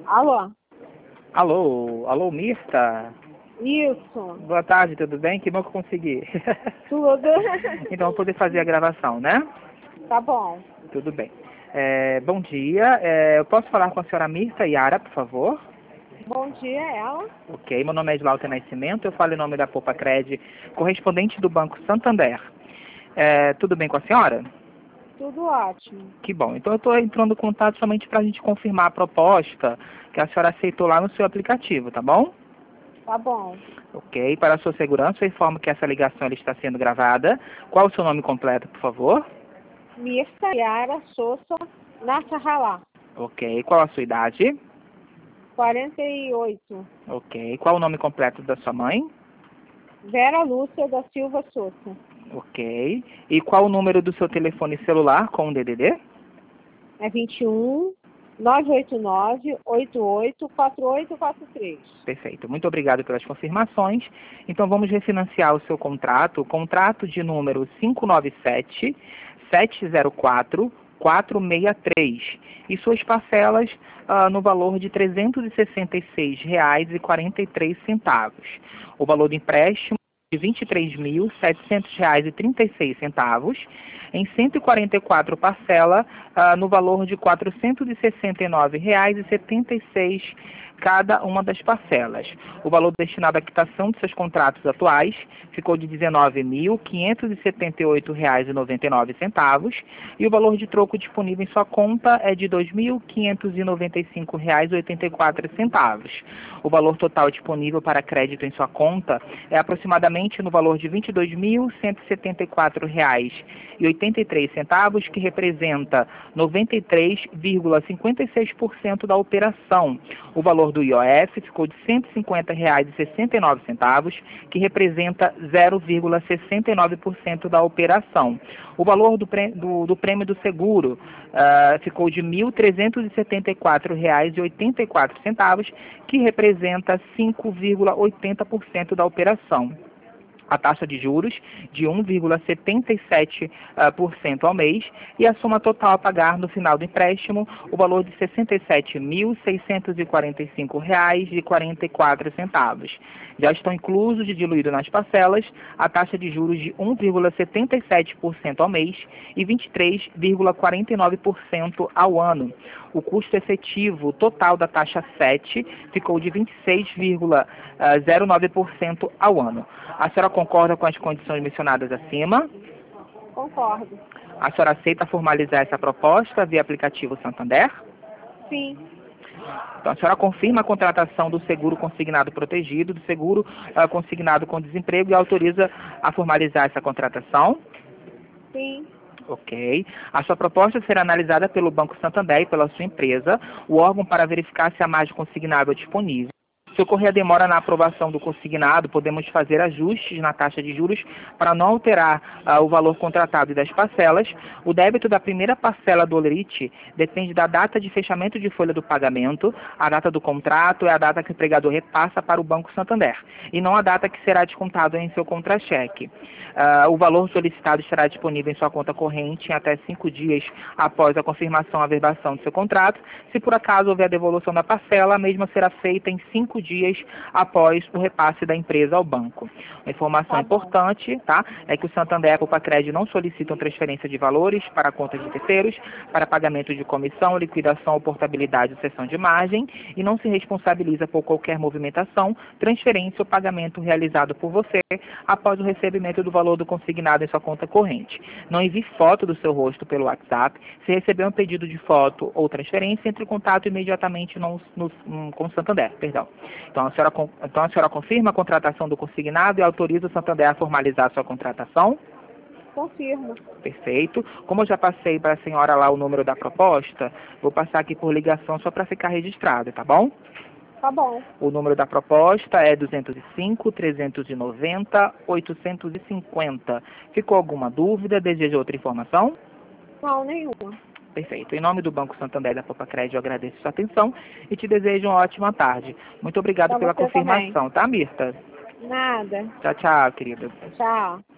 Alô? Alô, Mirta? Isso. Boa tarde, tudo bem? Que bom que eu consegui. Tudo. Então, eu vou poder fazer a gravação, né? Tá bom. Tudo bem. Bom dia, eu posso falar com a senhora Mirta Yara, por favor? Bom dia, ela. Ok, meu nome é Edvalter Nascimento, eu falo em nome da Popacred, correspondente do Banco Santander. Tudo bem com a senhora? Tudo ótimo. Que bom. Então, eu estou entrando em contato somente para a gente confirmar a proposta que a senhora aceitou lá no seu aplicativo, tá bom? Tá bom. Ok, para a sua segurança, eu informo que essa ligação ela está sendo gravada. Qual o seu nome completo, por favor? Mirta Yara Souza Nassarralá. Ok, qual a sua idade? 48. Ok, qual o nome completo da sua mãe? Vera Lúcia da Silva Souza. Ok, e qual o número do seu telefone celular com o DDD? É 21 989 88 4843. Perfeito, muito obrigado pelas confirmações. Então vamos refinanciar o seu contrato, o contrato de número 597 704 463 e suas parcelas no valor de R$ 366,43. O valor do empréstimo de R$ 23.700,36 em 144 parcelas no valor de R$ 469,76 cada uma das parcelas. O valor destinado à quitação de seus contratos atuais ficou de R$ 19.578,99 e o valor de troco disponível em sua conta é de R$ 2.595,84. O valor total disponível para crédito em sua conta é aproximadamente no valor de R$ 22.174,83, que representa 93,56% da operação. O valor do IOF ficou de R$ 150,69, que representa 0,69% da operação. O valor do prêmio do seguro ficou de R$ 1.374,84, que representa 5,80% da operação. A taxa de juros de 1,77% ao mês e a soma total a pagar no final do empréstimo, o valor de R$ 67.645,44. Já estão inclusos de diluído nas parcelas a taxa de juros de 1,77% ao mês e 23,49% ao ano. O custo efetivo total da taxa 7 ficou de 26,09% ao ano. A senhora concorda com as condições mencionadas acima? Concordo. A senhora aceita formalizar essa proposta via aplicativo Santander? Sim. Então, a senhora confirma a contratação do seguro consignado protegido, do seguro consignado com desemprego e autoriza a formalizar essa contratação? Sim. Ok. A sua proposta será analisada pelo Banco Santander e pela sua empresa, o órgão para verificar se a margem consignável é disponível. Se ocorrer a demora na aprovação do consignado, podemos fazer ajustes na taxa de juros para não alterar o valor contratado e das parcelas. O débito da primeira parcela do holerite depende da data de fechamento de folha do pagamento, a data do contrato é a data que o empregador repassa para o Banco Santander, e não a data que será descontado em seu contra-cheque. O valor solicitado estará disponível em sua conta corrente em até 5 dias após a confirmação e averbação do seu contrato. Se por acaso houver a devolução da parcela, a mesma será feita em 5 dias após o repasse da empresa ao banco. Uma informação importante, tá? É que o Santander e a Popacred não solicitam transferência de valores para contas de terceiros, para pagamento de comissão, liquidação ou portabilidade ou cessão de margem e não se responsabiliza por qualquer movimentação, transferência ou pagamento realizado por você após o recebimento do valor do consignado em sua conta corrente. Não envie foto do seu rosto pelo WhatsApp. Se receber um pedido de foto ou transferência, entre em contato imediatamente com o Santander, perdão. Então a senhora confirma a contratação do consignado e autoriza o Santander a formalizar a sua contratação? Confirmo. Perfeito. Como eu já passei para a senhora lá o número da proposta, vou passar aqui por ligação só para ficar registrado, tá bom? Tá bom. O número da proposta é 205-390-850. Ficou alguma dúvida? Deseja outra informação? Não, nenhuma. Perfeito. Em nome do Banco Santander e da Popacred, eu agradeço sua atenção e te desejo uma ótima tarde. Muito obrigado Pra pela você confirmação, também. tá, Mirta? Nada. Tchau, tchau, querida. Tchau.